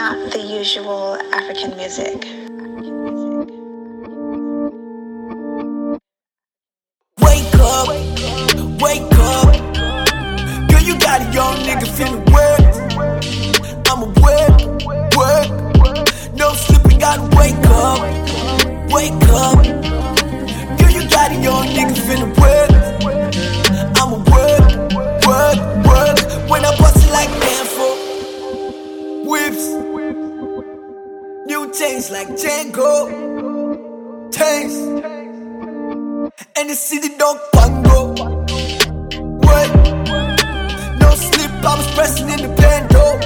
not the usual African music. Wake up, wake up. Girl, you got a young nigga feeling work. I'ma work. No slipping, gotta wake up, wake up. Girl, you got a young nigga feeling work. I'ma work. When I bust it like Danfo, whips, new chains like Django, taste, and the city don't pango. What? No slip, I was pressing in the bando,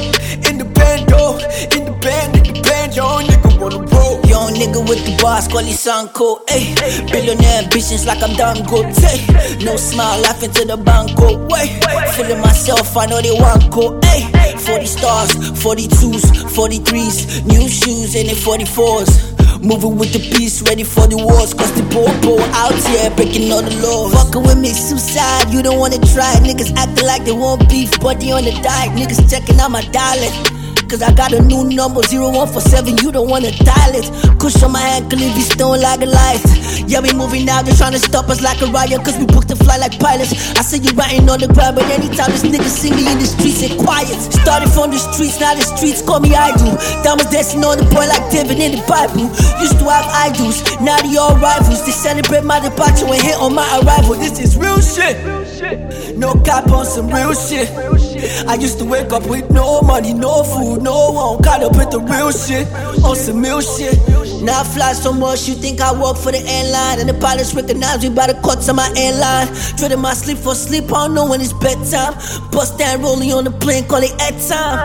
young nigga wanna roll. Young nigga with the bars, call it Sanko, ayy. Billionaire ambitions like I'm Dangote. No smile, laughing to the banco, way. Feeling myself, I know they want go, ayy. 40 stars, 42s, 43s, new shoes and they 44s. Moving with the peace, ready for the wars. Cause the popo out here breaking all the laws. Fucking with me, suicide, you don't wanna try. Niggas acting like they want beef, but they on the diet. Niggas checking out my dialect, cause I got a new number, 0147, you don't wanna dial it. Kush on my ankle, if you stone like a light. Yeah, we moving now, they're trying to stop us like a riot, cause we booked the fly like pilots. I see you writing on the ground, but anytime this nigga see me in the streets, they quiet. Started from the streets, now the streets call me idol. Diamonds dancing on the boy like David in the Bible. Used to have idols, now they all rivals. They celebrate my departure and hit on my arrival. This is real shit, no cap on some real shit. I used to wake up with no money, no food, no one. Caught up with the real shit, on some real shit. Now I fly so much, you think I work for the airline. And the pilots recognize me by the cuts on my airline. Trading my sleep for sleep, I don't know when it's bedtime. Bust down rolling on the plane, call it head time.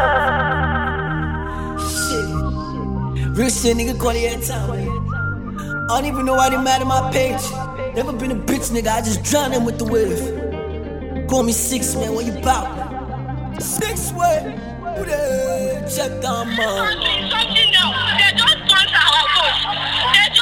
Shit, real shit, nigga, call it head time. I don't even know why they mad at my page. Never been a bitch, nigga, I just drown in with the wave. Call me 6, man, what you bout? 6 way, who the check down, man. Something now. They don't sponsor our vote.